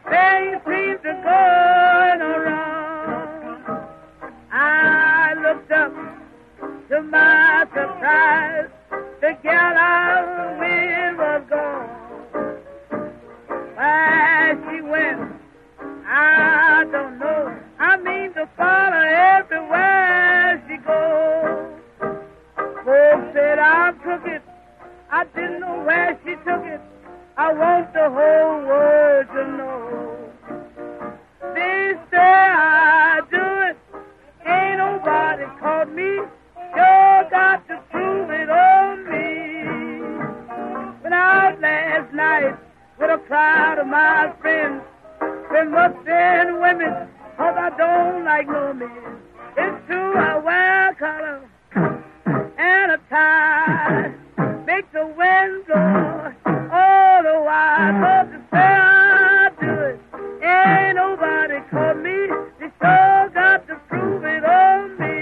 things seem to going around. I looked up to my surprise, the gal I with was gone. Where she went, I don't know. I mean to follow everywhere she goes. Folks said I took it. I didn't know where she took it. I want the whole world to know. They say I do it. Ain't nobody caught me. Sure got to prove it on me. Went out last night with a crowd of my friends. Been mustang women, 'cause I don't like no men. It's true I wear a collar and a tie. Make the wind blow all the while. 'Cause to say I do it, ain't nobody caught me. They sure got to prove it on me.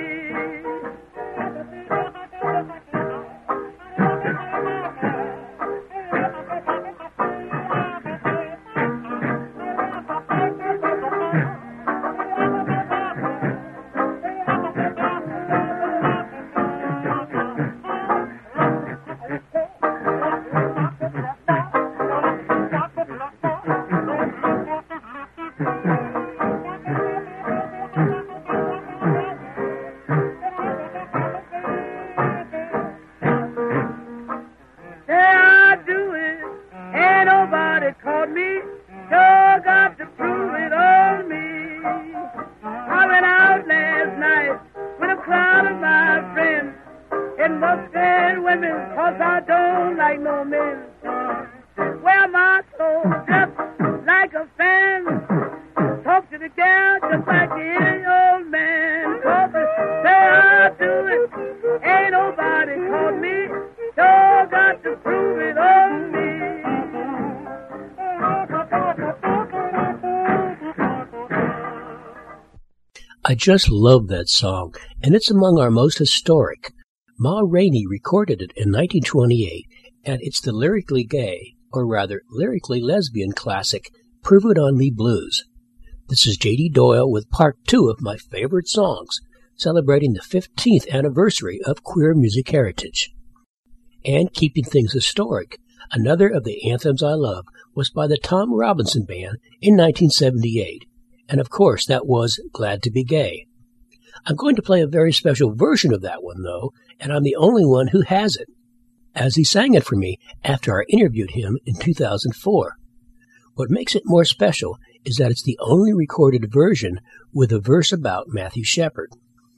I just love that song, and it's among our most historic. Ma Rainey recorded it in 1928, and it's the lyrically gay, or rather lyrically lesbian classic, Prove It On Me Blues. This is J.D. Doyle with part 2 of my favorite songs, celebrating the 15th anniversary of queer music heritage. And keeping things historic, another of the anthems I love was by the Tom Robinson Band in 1978. And of course, that was Glad to Be Gay. I'm going to play a very special version of that one, though, and I'm the only one who has it, as he sang it for me after I interviewed him in 2004. What makes it more special is that it's the only recorded version with a verse about Matthew Shepard.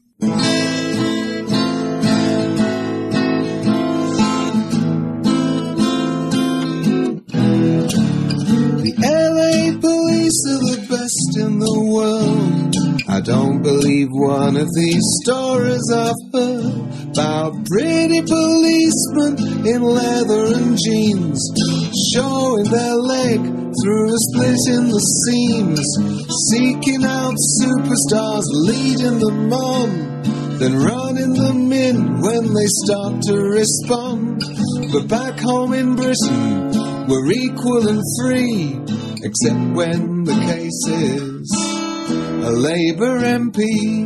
The LA police are the best in the world. I don't believe one of these stories I've heard about pretty policemen in leather and jeans, showing their leg through a split in the seams, seeking out superstars, leading them on, then running them in when they start to respond. But back home in Britain, we're equal and free, except when the case is a Labour MP.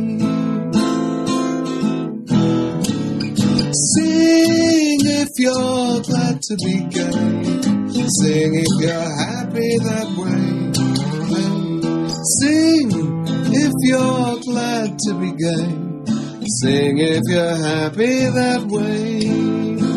Sing if you're glad to be gay, sing if you're happy that way. Sing if you're glad to be gay, sing if you're happy that way.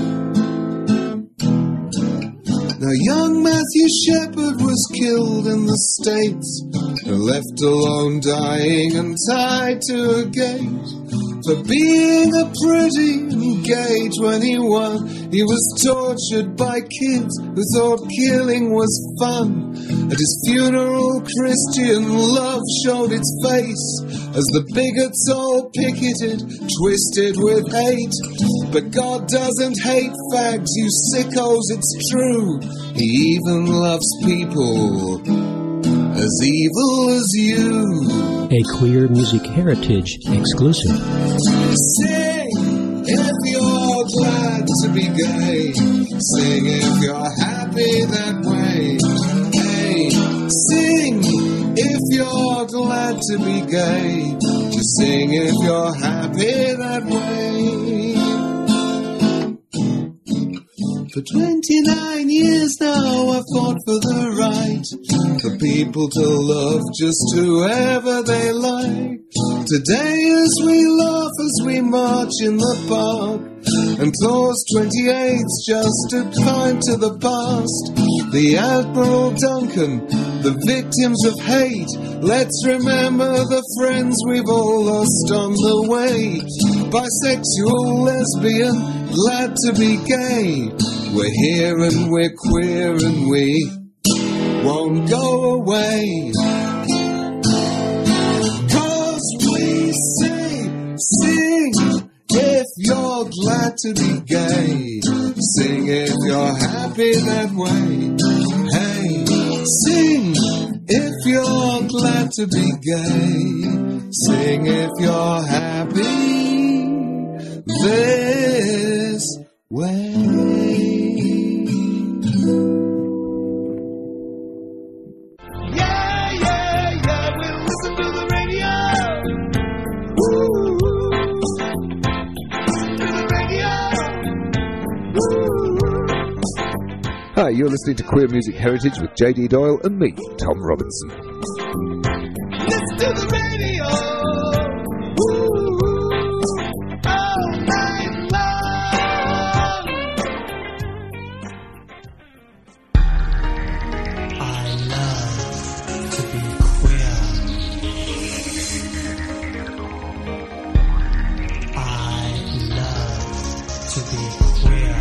Now young Matthew Shepard was killed in the States, left alone dying and tied to a gate. For being a pretty and gay 21, he was tortured by kids who thought killing was fun. At his funeral, Christian love showed its face as the bigots all picketed, twisted with hate. But God doesn't hate fags, you sickos, it's true. He even loves people as evil as you. A Queer Music Heritage exclusive. Sing if you're glad to be gay, sing if you're happy that way. Hey, sing glad to be gay. Just sing if you're happy that way. For 29 years now I've fought for the right for people to love just whoever they like. Today as we laugh as we march in the park, and clause 28's just a climb to the past. The Admiral Duncan, the victims of hate, let's remember the friends we've all lost on the way. Bisexual, lesbian, glad to be gay. We're here and we're queer and we won't go away. 'Cause we say, sing if you're glad to be gay. Sing if you're happy that way. Hey, sing if you're glad to be gay. Sing if you're happy this way. Yeah, yeah, yeah, we'll listen to the radio. Woo. Listen to the radio. Woo. Hi, you're listening to Queer Music Heritage with J.D. Doyle and me, Tom Robinson. Listen to the radio. Woo. All night long. I love to be queer. I love to be queer.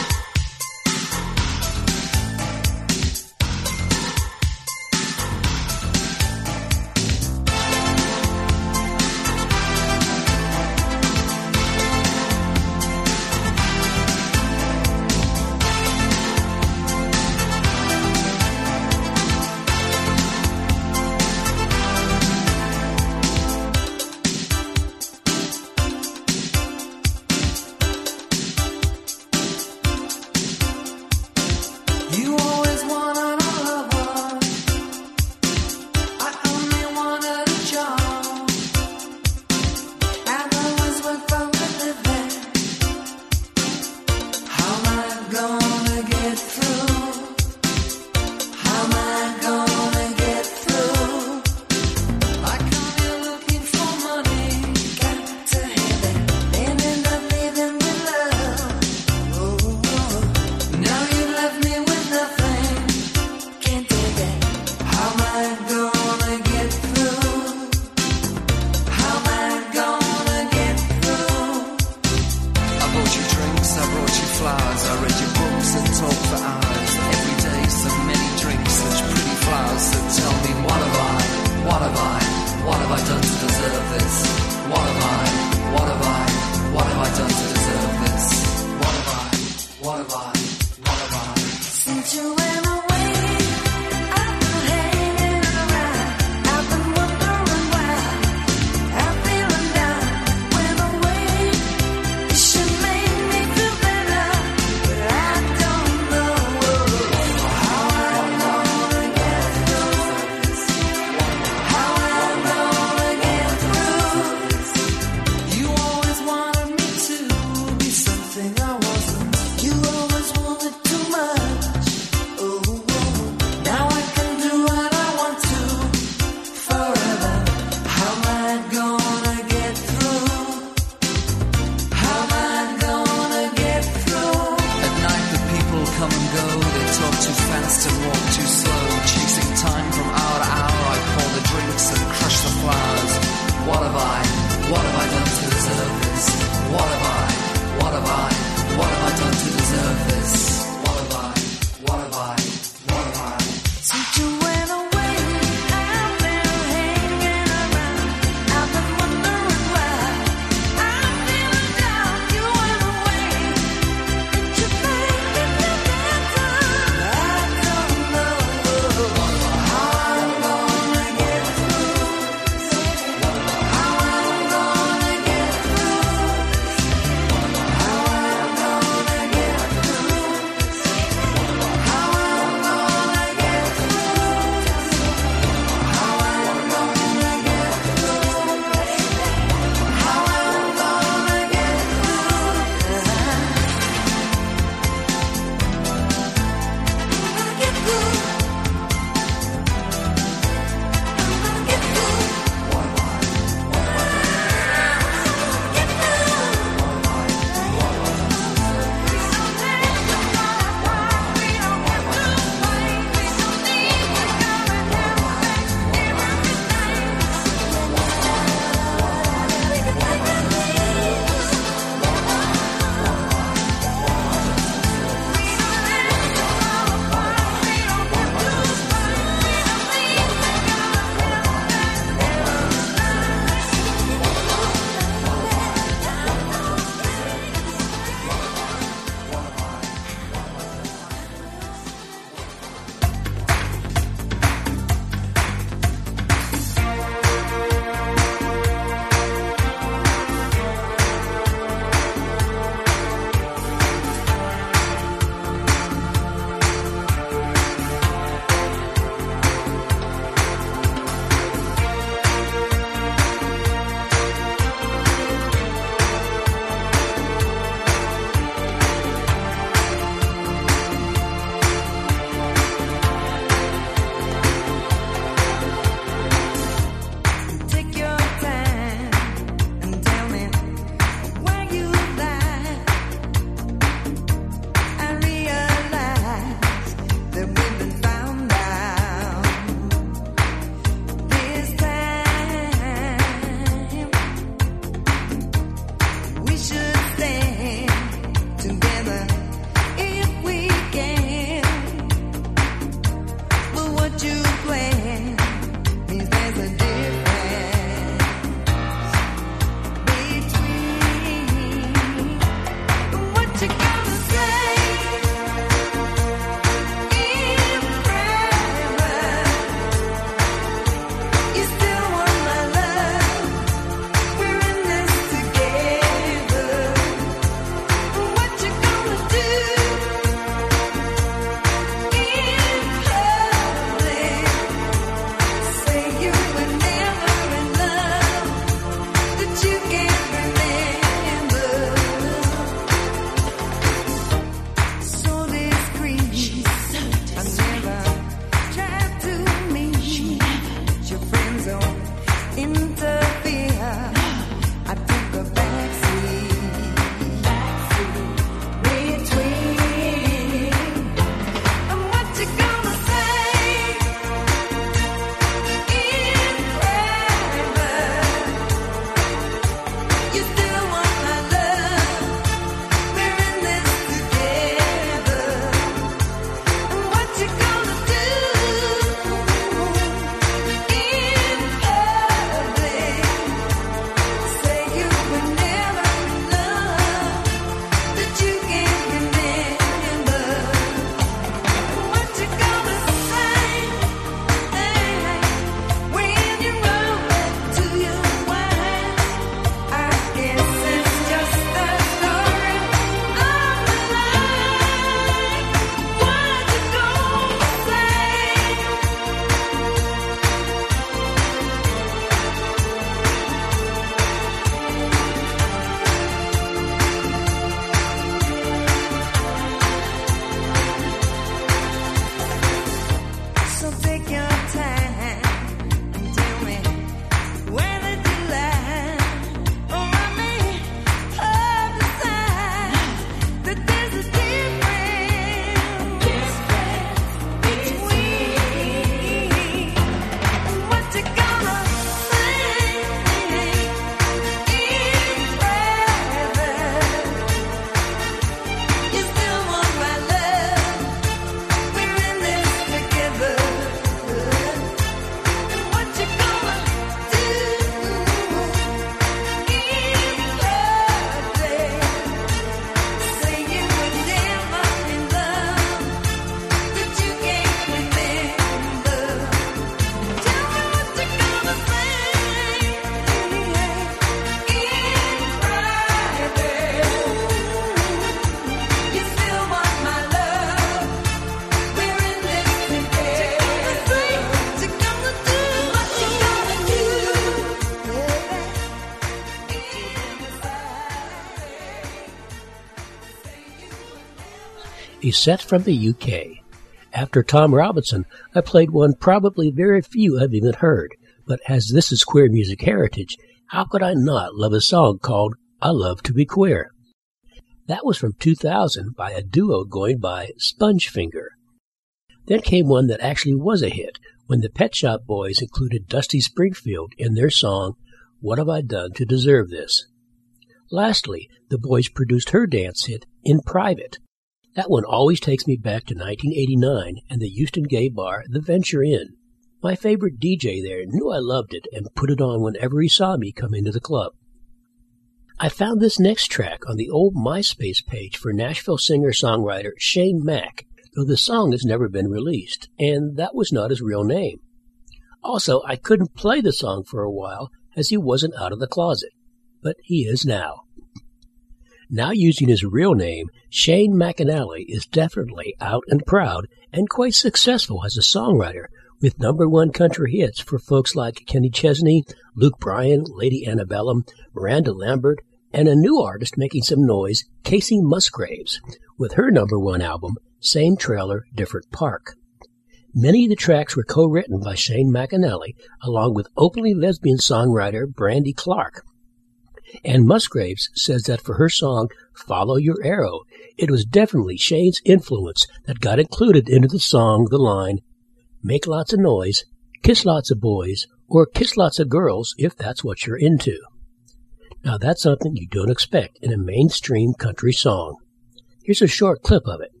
a set from the UK. After Tom Robinson, I played one probably very few have even heard, but as this is queer music heritage, how could I not love a song called I Love to Be Queer? That was from 2000 by a duo going by Spongefinger. Then came one that actually was a hit when the Pet Shop Boys included Dusty Springfield in their song, What Have I Done to Deserve This? Lastly, the Boys produced her dance hit, In Private. That one always takes me back to 1989 and the Houston gay bar, The Venture Inn. My favorite DJ there knew I loved it and put it on whenever he saw me come into the club. I found this next track on the old MySpace page for Nashville singer-songwriter Shane Mack, though the song has never been released, and that was not his real name. Also, I couldn't play the song for a while as he wasn't out of the closet, but he is now. Now using his real name, Shane McAnally is definitely out and proud and quite successful as a songwriter, with #1 country hits for folks like Kenny Chesney, Luke Bryan, Lady Antebellum, Miranda Lambert, and a new artist making some noise, Casey Musgraves, with her #1 album, Same Trailer, Different Park. Many of the tracks were co-written by Shane McAnally, along with openly lesbian songwriter Brandy Clark. And Musgraves says that for her song, Follow Your Arrow, it was definitely Shane's influence that got included into the song the line, Make lots of noise, kiss lots of boys, or kiss lots of girls if that's what you're into. Now that's something you don't expect in a mainstream country song. Here's a short clip of it.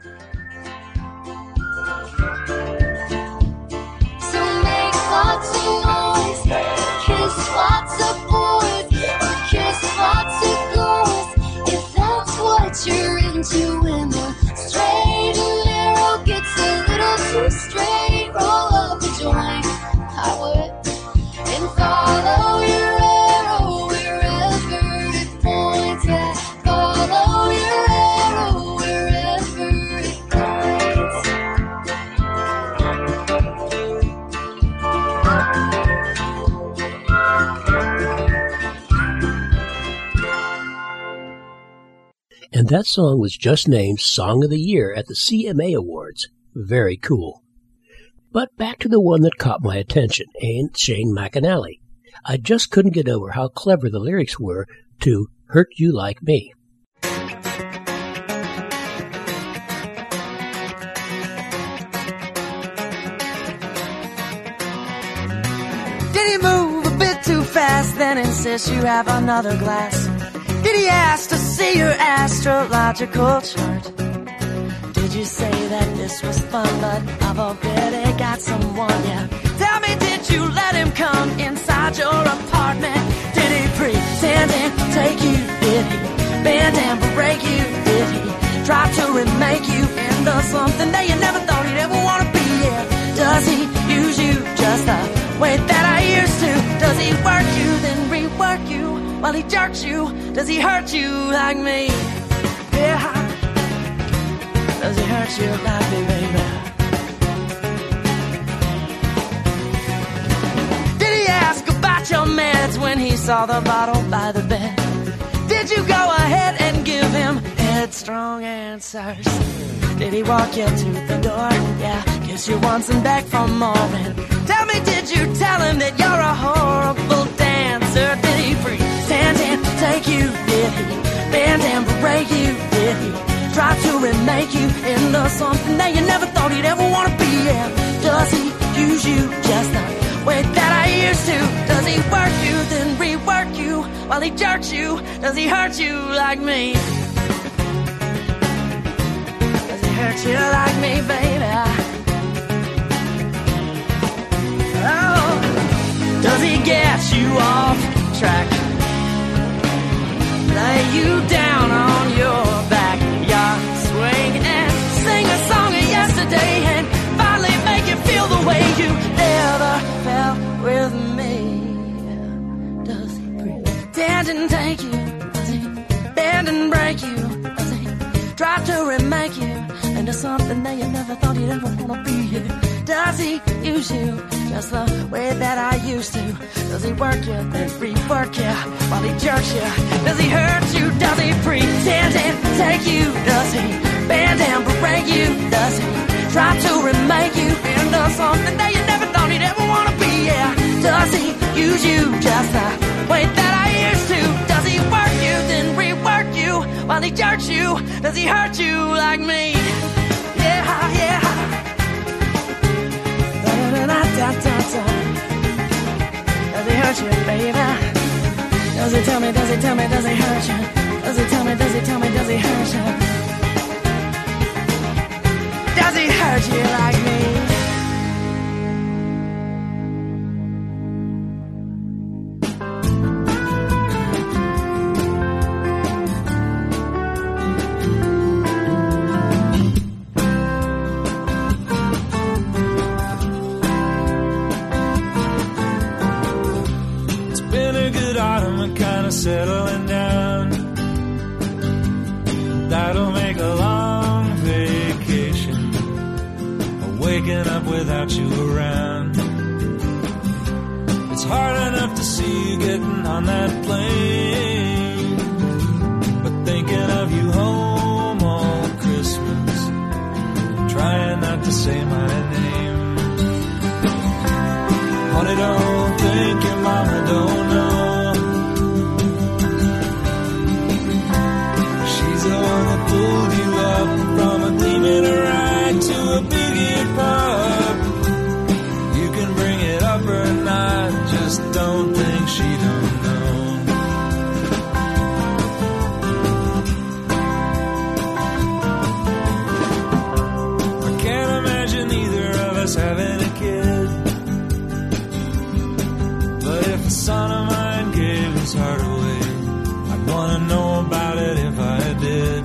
So make lots of noise, kiss lots of boys, kiss lots of girls if that's what you're into. When the straight arrow gets a little too straight, roll up a joint, I would, and follow your arrow wherever it points at. Follow your arrow wherever it points. And that song was just named Song of the Year at the CMA Awards. Very cool. But back to the one that caught my attention, and Shane McAnally. I just couldn't get over how clever the lyrics were to Hurt You Like Me. Did he move a bit too fast, then insist you have another glass? Did he ask to see your astrological chart? Did you say that this was fun, but I've already got someone, yeah? Tell me, did you let him come inside your apartment? Did he pretend to take you? Did he bend and break you? Did he try to remake you into something that you never thought he'd ever want to be, yeah? Does he use you just the way that I used to? Does he work you, then rework you while he jerks you? Does he hurt you like me? Yeah. Does he hurt you like me, baby? Did he ask about your meds when he saw the bottle by the bed? Did you go ahead and give him headstrong answers? Did he walk you to the door? Yeah, kiss you once and beg for more. And tell me, did you tell him that you're a horrible dancer? Did he pretend to take you? Did he bend and break you? Did he try to remake you into something that you never thought he'd ever want to be, yeah? Does he use you just the way that I used to? Does he work you, then rework you while he jerks you? Does he hurt you like me? Does he hurt you like me, baby? Oh, does he get you off track? Lay you down on your back, swing and sing a song of yesterday, and finally make you feel the way you never felt with me? Does he pretend and take you? Does he bend and break you? Does he try to remake you into something that you never thought you'd ever want to be? Does he use you just the way that I used to? Does he work you, then rework you while he jerks you? Does he hurt you? Does he pretend and take you? Does he bend and use you just the way that I used to? Does he work you, then rework you while he jerks you? Does he hurt you like me? Yeah, yeah. Da-da-da-da-da-da. Does he hurt you, baby? Does he tell me, does he tell me, does he hurt you? Does he tell me, does he tell me, does he hurt you? Does he hurt you like me? Settling down, that'll make a long vacation, waking up without you around. It's hard enough to see you getting on that plane, but thinking of you home all Christmas, trying not to say my name. Honey, don't think your mama don't know. Pulled you up from a gleaming ride to a biggie pub. You can bring it up or not, just don't think she don't know. I can't imagine either of us having a kid, but if a son of mine gave his heart away, I'd wanna know about it if I did.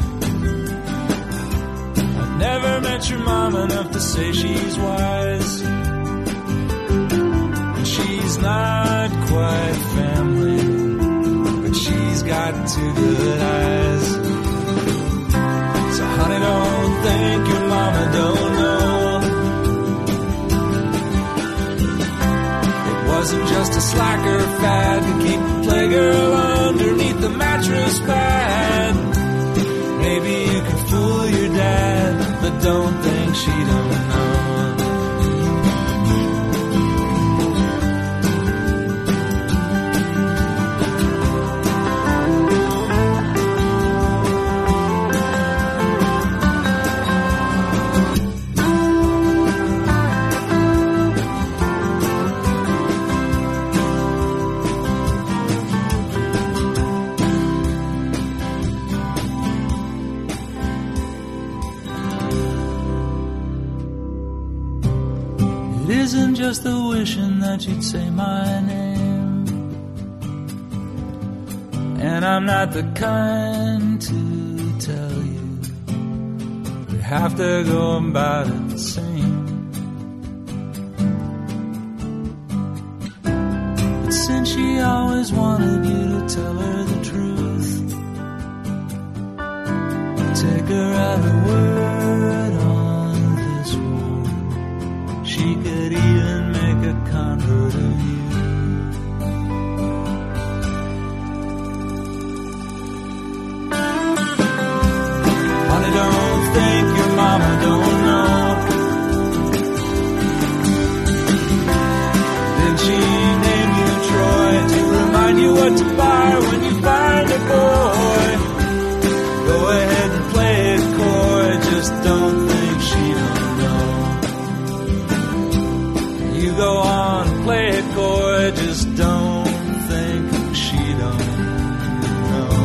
Never met your mom enough to say she's wise, and she's not quite family, but she's got two good eyes. So honey, don't think your mama don't know. It wasn't just a slacker fad to keep the playgirl underneath the mattress pad. Maybe you can fool your dad, but don't think she don't know. Isn't just the wishing that you'd say my name, and I'm not the kind to tell you you have to go about it the same. But since she always wanted you to tell her the truth, take her at her word on this war. She could even make a convert of you. Honey, don't think your mama don't know. Did she name you Troy to remind you what to buy when you find a boy? Go ahead and play it coy, just don't think she don't know. You go on, play it coy, just don't think she don't know.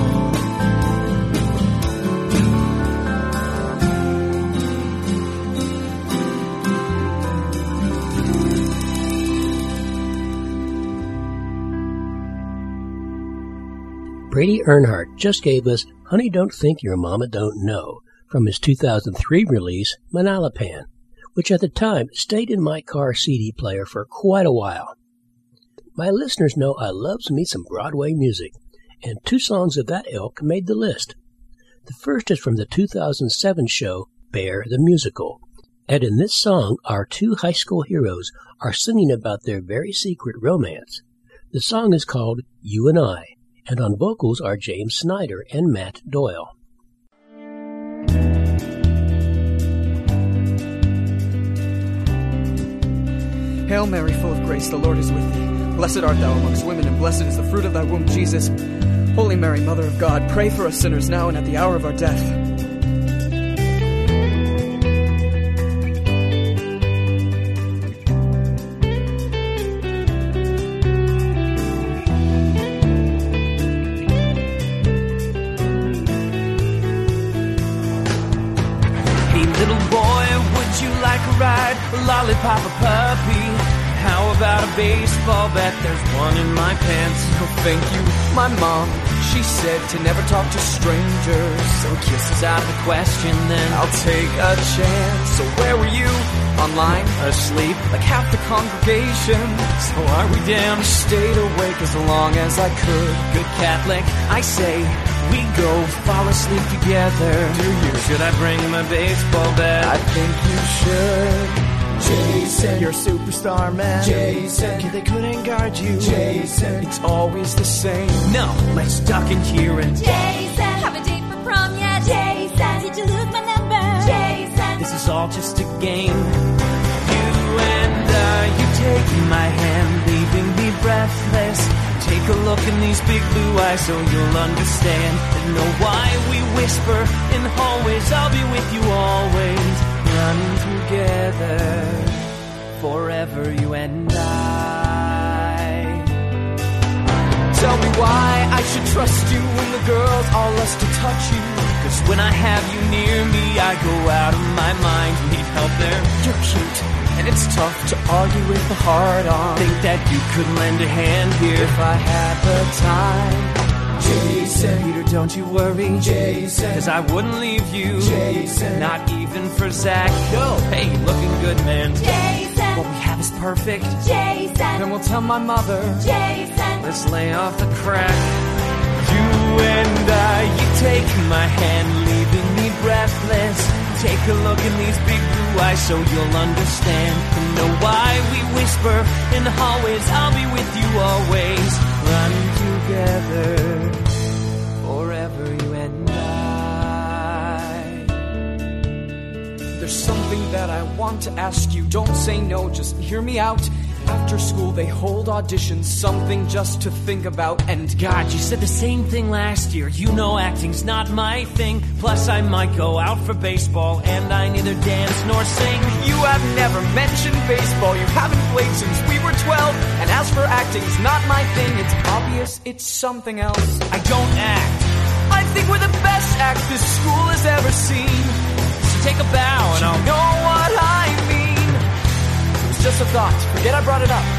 Brady Earnhardt just gave us Honey Don't Think Your Mama Don't Know from his 2003 release, Manalapan, which at the time stayed in my car CD player for quite a while. My listeners know I loves me some Broadway music, and two songs of that ilk made the list. The first is from the 2007 show Bear the Musical, and in this song our two high school heroes are singing about their very secret romance. The song is called You and I, and on vocals are James Snyder and Matt Doyle. Hail Mary, full of grace, the Lord is with thee. Blessed art thou amongst women, and blessed is the fruit of thy womb, Jesus. Holy Mary, Mother of God, pray for us sinners now and at the hour of our death. Hey, little boy, would you like a ride? A lollipop, a puppy? How about a baseball bat? There's one in my pants. Oh, thank you. My mom, she said to never talk to strangers. So kisses out of the question then. I'll take a chance. So where were you? Online? Asleep? Like half the congregation. So are we damned? Stayed awake as long as I could. Good Catholic, I say we go fall asleep together. Do you? Should I bring my baseball bat? I think you should. Jason, you're a superstar, man. Jason, they couldn't guard you. Jason, it's always the same. No, let's duck in here and Jason, have a date for prom yet? Jason, did you lose my number? Jason, this is all just a game. You and I, you take my hand, leaving me breathless. Take a look in these big blue eyes so you'll understand and know why we whisper in the hallways. I'll be with you always, running together forever, you and I. Tell me why I should trust you when the girls all lust to touch you. 'Cause when I have you near me, I go out of my mind. Need help there? You're cute, and it's tough to argue with the heart on. Think that you could lend a hand here if I had the time. Jason, Peter, don't you worry, Jason, 'cause I wouldn't leave you, Jason, not even for Zach. No, hey, looking good, man. Jason, what we have is perfect. Jason, then we'll tell my mother. Jason, let's lay off the crack. You and I, you take my hand, leaving me breathless. Take a look in these big blue eyes so you'll understand and know why we whisper in the hallways. I'll be with you always, running together forever, you and I. There's something that I want to ask you. Don't say no, just hear me out. After school they hold auditions, something just to think about. And God, you said the same thing last year. You know acting's not my thing. Plus I might go out for baseball, and I neither dance nor sing. You have never mentioned baseball. You haven't played since we were 12. And as for acting's not my thing. It's obvious it's something else. I don't act. I think we're the best act this school has ever seen. So take a bow and I'll know what I mean. Just a thought. Forget I brought it up.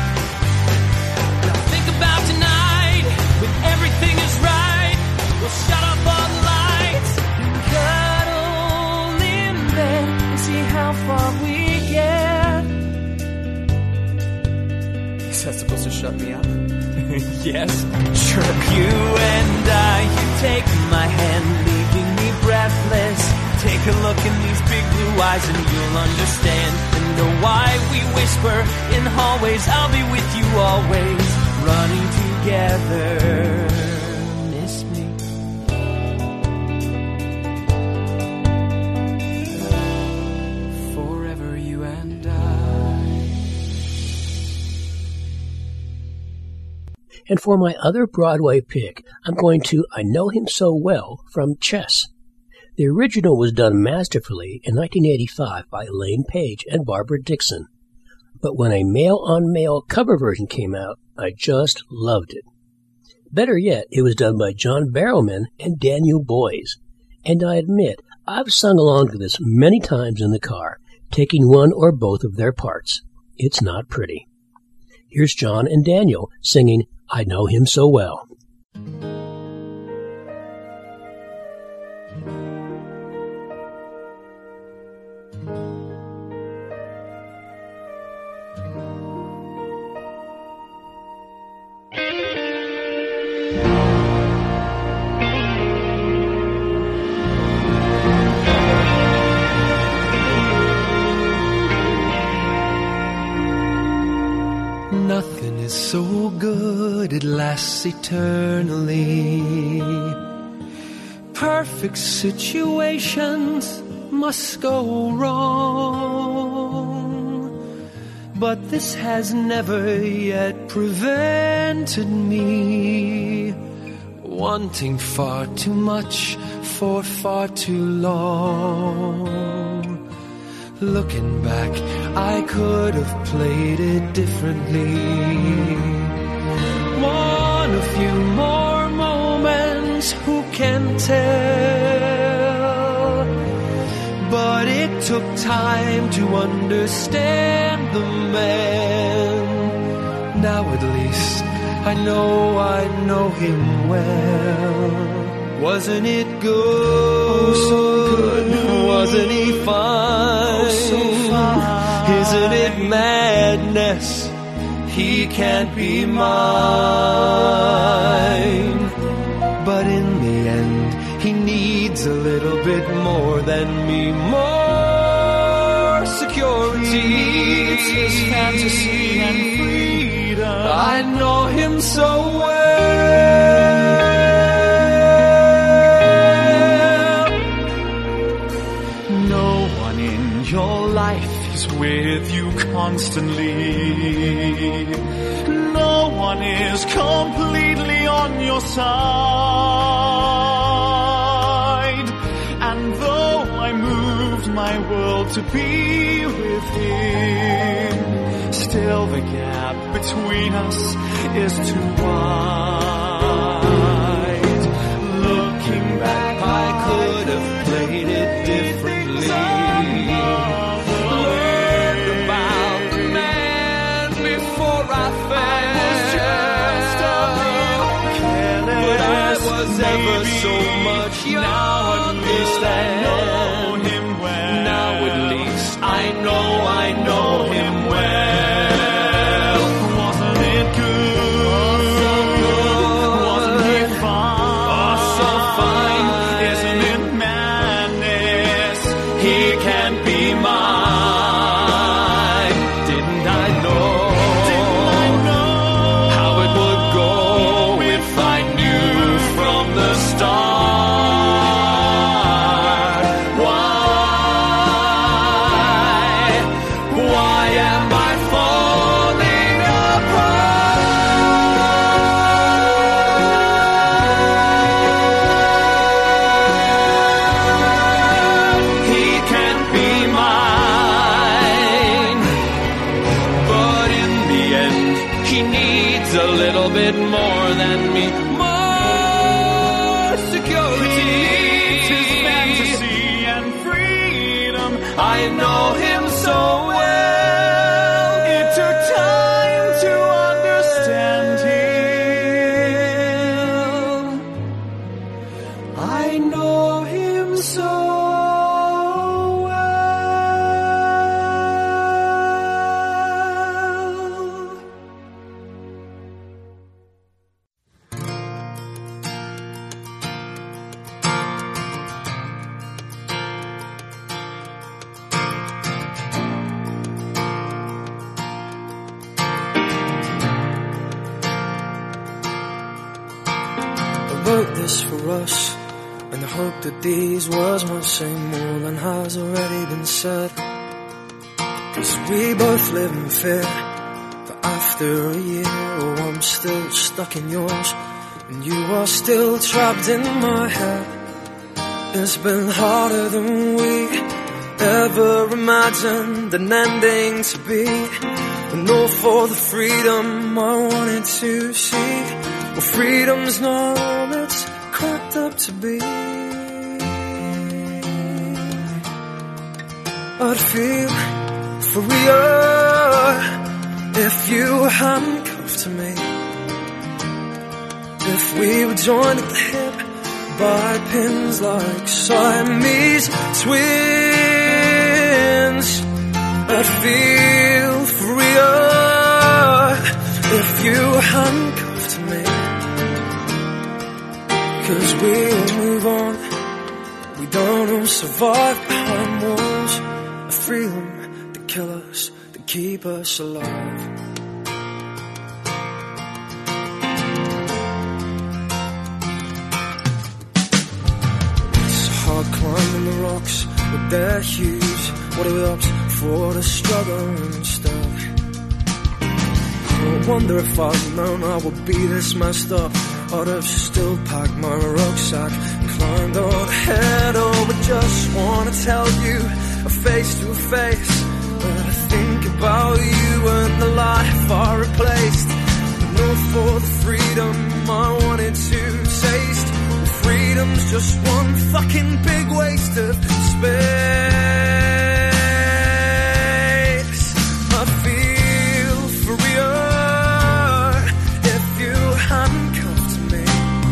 Now think about tonight. When everything is right, we'll shut off all the lights and cuddle in bed and see how far we get. Is that supposed to shut me up? Yes, sure. You and I, you take my hand, leaving me breathless. Take a look in these big blue eyes and you'll understand and know why we whisper in the hallways. I'll be with you always, running together. Miss me. Forever, you and I. And for my other Broadway pick, I'm going to I Know Him So Well from Chess. The original was done masterfully in 1985 by Elaine Page and Barbara Dixon. But when a male-on-male cover version came out, I just loved it. Better yet, it was done by John Barrowman and Daniel Boyes. And I admit, I've sung along to this many times in the car, taking one or both of their parts. It's not pretty. Here's John and Daniel singing I Know Him So Well. Nothing is so good it lasts eternally. Perfect situations must go wrong. but this has never yet prevented me wanting far too much for far too long. Looking back, I could have played it differently. One a few more moments, who can tell? But it took time to understand the man. Now at least I know him well. Wasn't it good? Oh, so good. Wasn't he fine? Oh, so fine. Isn't it madness? He can't be mine. But in the end, he needs a little bit more than me. More security. He needs his fantasy and freedom. I know him so well. Your life is with you constantly. No one is completely on your side. And though I moved my world to be with him, still the gap between us is too wide. Looking back, I could have played it differently. Ever so much younger. Now at least I know him well. Now at least I know him well. Wasn't it good? So good. Wasn't he fine? Oh, so fine. Isn't it madness? He can't be mine. Didn't I know? How it would go if I knew from the start? Why am I falling apart? He can't be mine, but in the end, he needs a little bit more than me. I know him so well. It took time to understand him. I know him so wrote this for us, in the hope that these words might say more than has already been said. 'Cause we both live in fear, for after a year, oh, I'm still stuck in yours, and you are still trapped in my head. It's been harder than we ever imagined an ending to be, and all for the freedom I wanted to see. Well, freedom's not all it's cracked up to be. I'd feel freer if you were handcuffed to me, if we were joined at the hip by pins like Siamese twins. I'd feel freer if you were handcuffed to me, 'cause we'll move on. We don't all survive behind walls of freedom that kill us, that keep us alive. It's hard climbing the rocks with their hues. What are we up for the struggle instead? I wonder if I'd known I would be this messed up, I'd have still packed my rucksack, climbed on ahead. Oh, I just wanna tell you, face to face, when I think about you and the life I replaced. No, for the freedom I wanted to taste. Freedom's just one fucking big waste of space. I feel freer if you handcuffed me.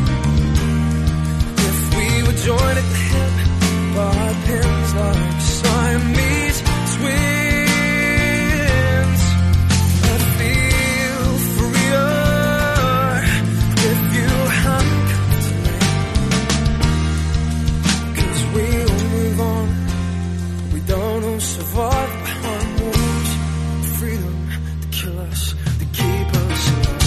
If we were joined at the hip by pins like Siamese twins. I feel freer if you handcuffed me. 'Cause we'll move on. We don't all survive behind walls. Freedom to kill us, to keep us alive.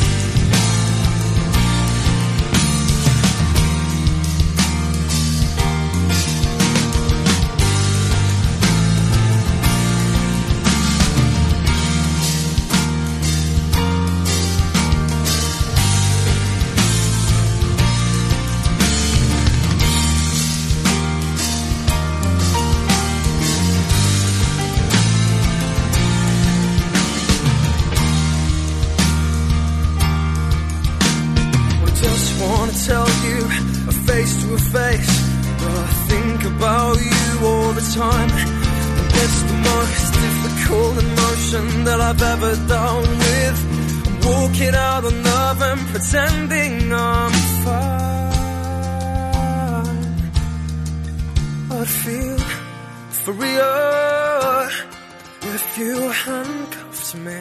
Tell you, face to face, I think about you all the time. And it's the most difficult emotion that I've ever done with. I'm walking out on love and pretending I'm fine. I'd feel freer if you handcuffed me.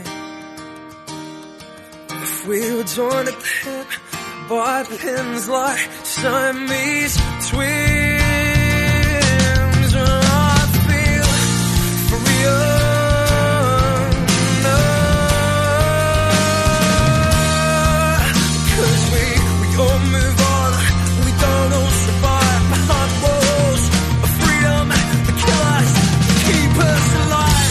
If we were joined at the hip by pins like Siamese twins. I feel freer. No. 'Cause we all move on. We don't all survive behind walls of freedom to kill us, to keep us alive.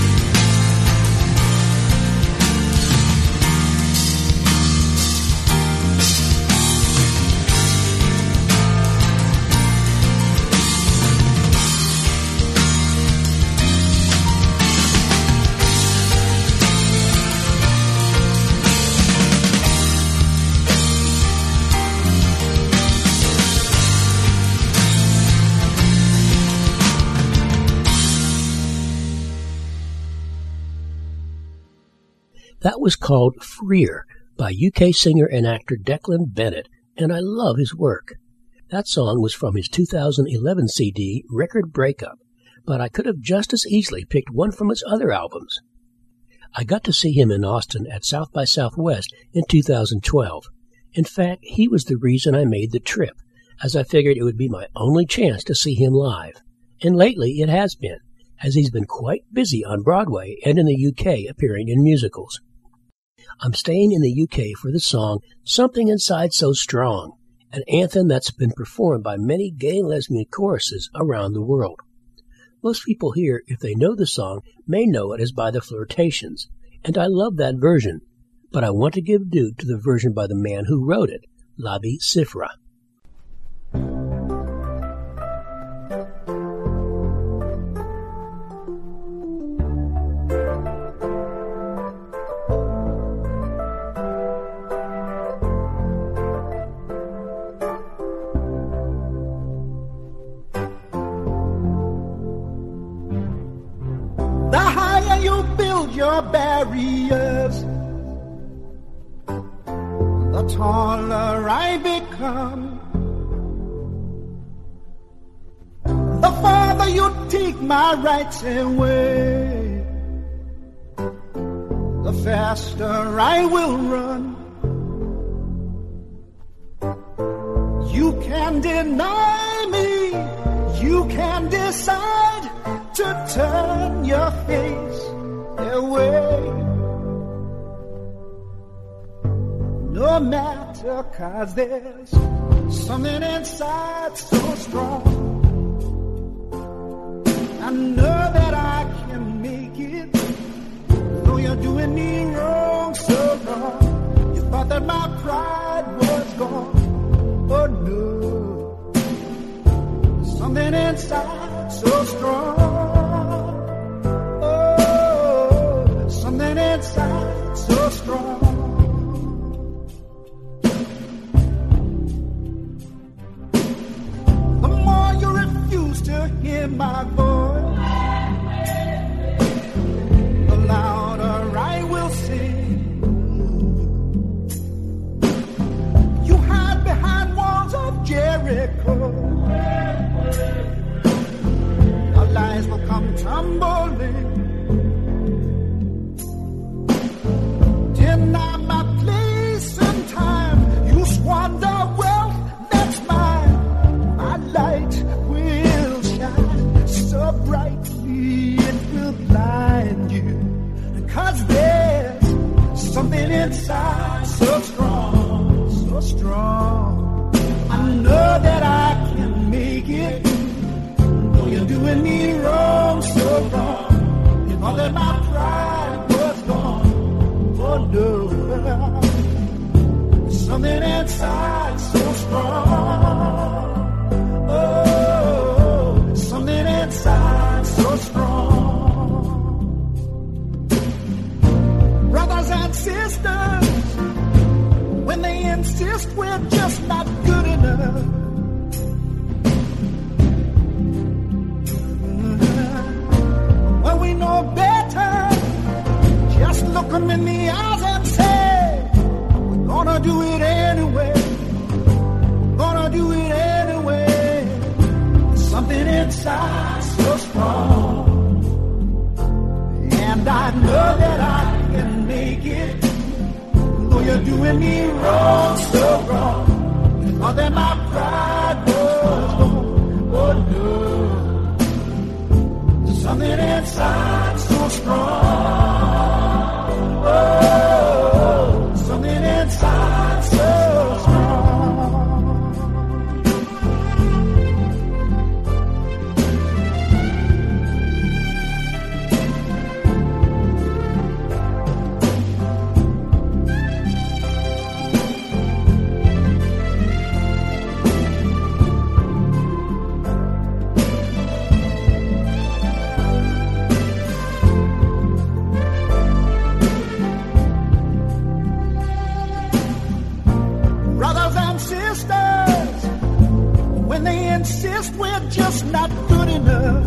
That was called Freer by UK singer and actor Declan Bennett, and I love his work. That song was from his 2011 CD, Record Breakup, but I could have just as easily picked one from his other albums. I got to see him in Austin at South by Southwest in 2012. In fact, he was the reason I made the trip, as I figured it would be my only chance to see him live. And lately it has been, as he's been quite busy on Broadway and in the UK appearing in musicals. I'm staying in the UK for the song Something Inside So Strong, an anthem that's been performed by many gay and lesbian choruses around the world. Most people here, if they know the song, may know it as by the Flirtations, and I love that version, but I want to give due to the version by the man who wrote it, Labi Siffre. Your barriers, the taller I become, the farther you take my rights away, the faster I will run. You can deny me, you can decide to turn your face away. No matter, 'cause there's something inside so strong. I know that I can make it, though you're doing me wrong. thought that my pride was gone. Oh no, something inside so strong. Oh, something inside so strong. The more you refuse to hear my voice, the louder I will sing. You hide behind walls of Jericho. Our lies will come tumbling. Deny my place and time. You squander wealth that's mine. My light will shine so brightly it will blind you. 'Cause there's something inside so strong, so strong. I know that I can make it. Though you're doing me wrong, so wrong. You know that my pride was gone. Oh no, something inside so strong. Oh, something inside so strong. Brothers and sisters, when they insist we're just not good enough, when we know better, just look them in the eyes and say, we're gonna do it anyway. Gonna do it anyway. Something inside so strong. And I know that I can make it. Though you're doing me wrong, so wrong. You know that my pride was gone. Oh no. Something inside so strong. Oh, something inside so strong. When they insist we're just not good enough,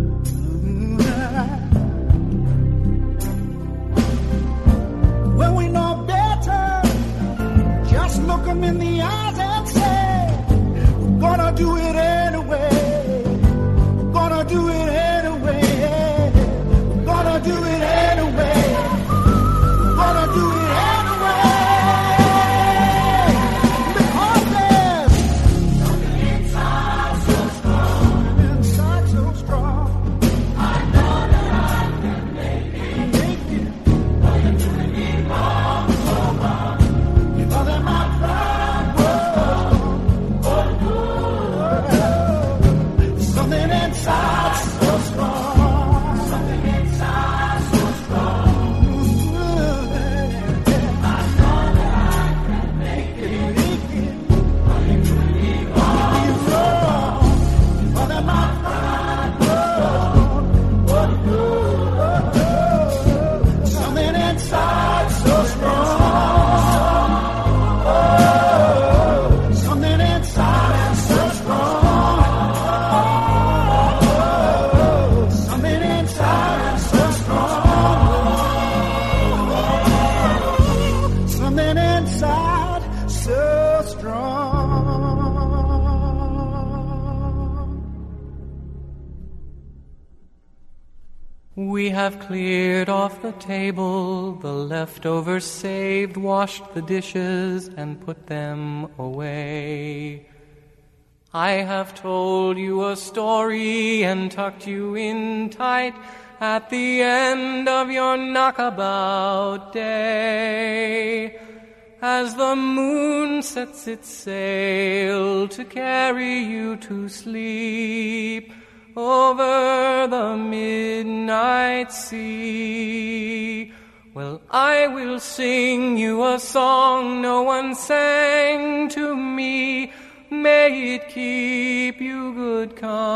when we know better, just look them in the eyes and say, we're gonna do it anyway. We're gonna do it anyway. We're gonna do it anyway. We're gonna do it anyway. We have cleared off the table, the leftovers saved, washed the dishes and put them away. I have told you a story and tucked you in tight at the end of your knockabout day. As the moon sets its sail to carry you to sleep over the midnight sea, Well, I will sing you a song no one sang to me. May it keep you good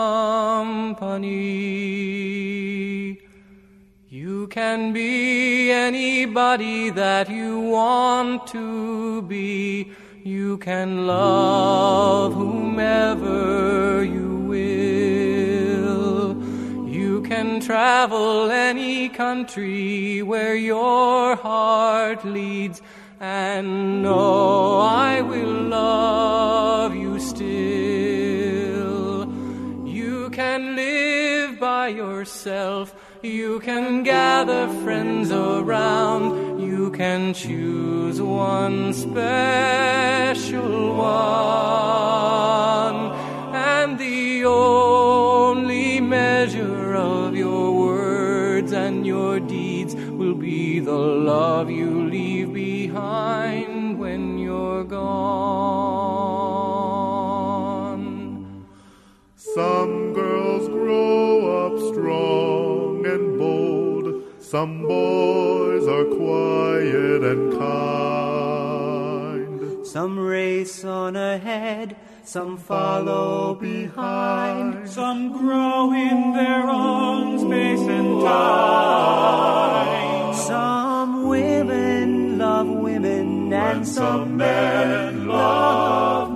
company. You can be anybody that you want to be. You can love whomever you will. You can travel any country where your heart leads. And know I will love you still. You can live by yourself. You can gather friends around. You can choose one special one. And the only measure of your words and your deeds will be the love you leave behind when you're gone. Some girls grow up strong and bold. Some boys are quiet and kind. Some race on ahead, some follow behind. Some grow in their own space and time. Some women love women, and some men love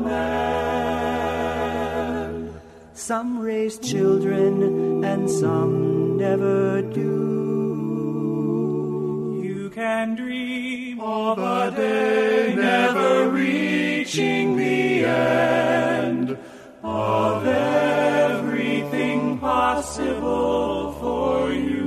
men. Some raise children, and some never do. You can dream of a day never reaching the end, of everything possible for you.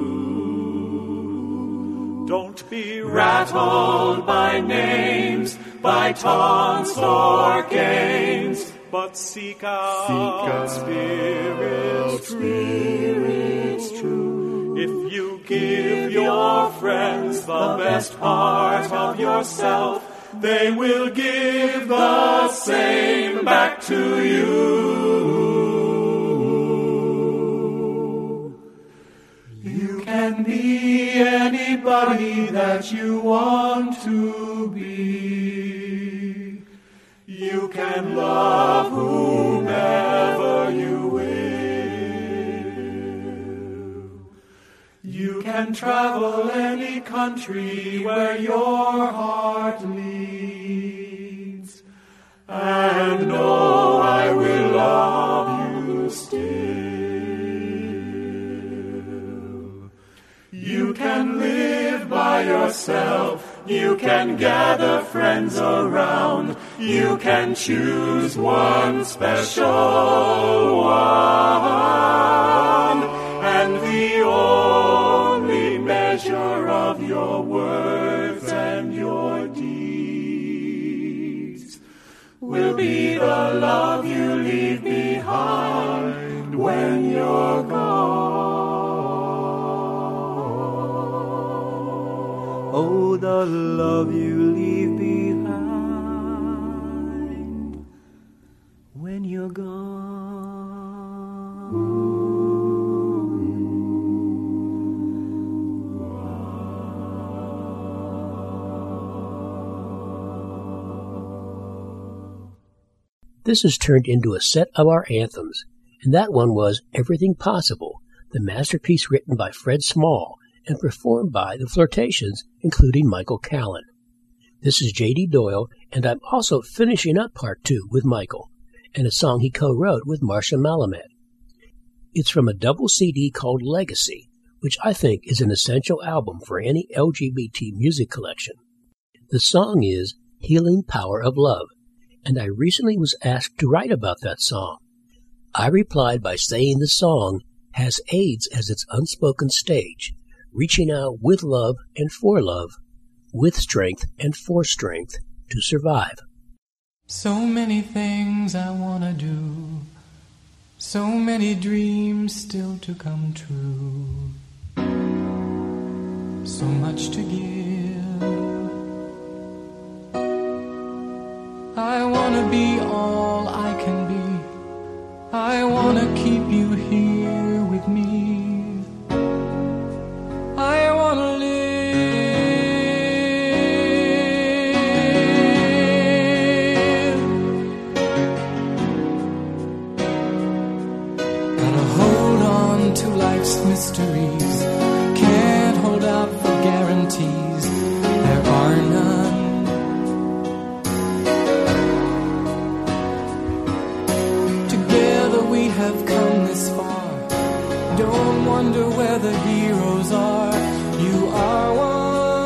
Don't be rattled by names, by taunts or games, but seek out spirits true. If you give your friends the best part of yourself, they will give the same back to you. You can be anybody that you want to be. You can love whomever you will. You can travel any country where your heart leads. And know I will love you still. You can live by yourself. You can gather friends around. You can choose one special one. And the only measure of your words and your deeds will be the love you leave behind when you're gone. Oh, the love you leave behind when you're gone. This has turned into a set of our anthems, and that one was Everything Possible, the masterpiece written by Fred Small and performed by the Flirtations, including Michael Callan. This is J.D. Doyle, and I'm also finishing up Part 2 with Michael, and a song he co-wrote with Marcia Malamed. It's from a double CD called Legacy, which I think is an essential album for any LGBT music collection. The song is Healing Power of Love, and I recently was asked to write about that song. I replied by saying the song has AIDS as its unspoken stage, reaching out with love and for love, with strength and for strength to survive. So many things I want to do, so many dreams still to come true, so much to give. I want to be all I can be. I want to keep you here with me. I want to live life's mysteries. Can't hold out for guarantees, there are none. Together we have come this far. Don't wonder where the heroes are. You are one.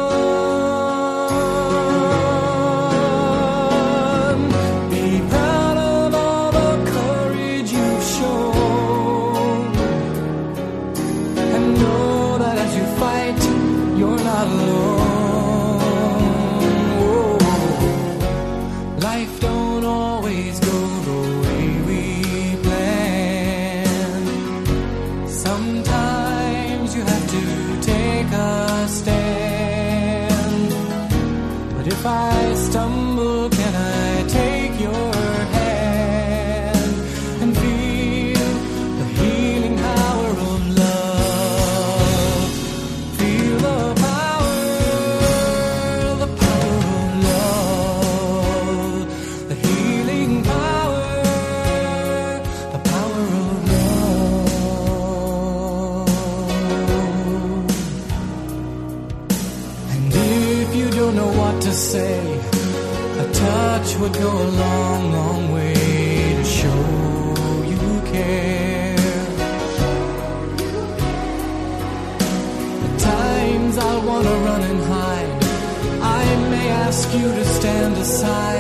If I stumble, can I take your hand and feel the healing power of love? Feel the power of love, the healing power, the power of love. And if you don't know what to say, a touch would go a long, long way to show you care. At times I'll want to run and hide. I may ask you to stand aside.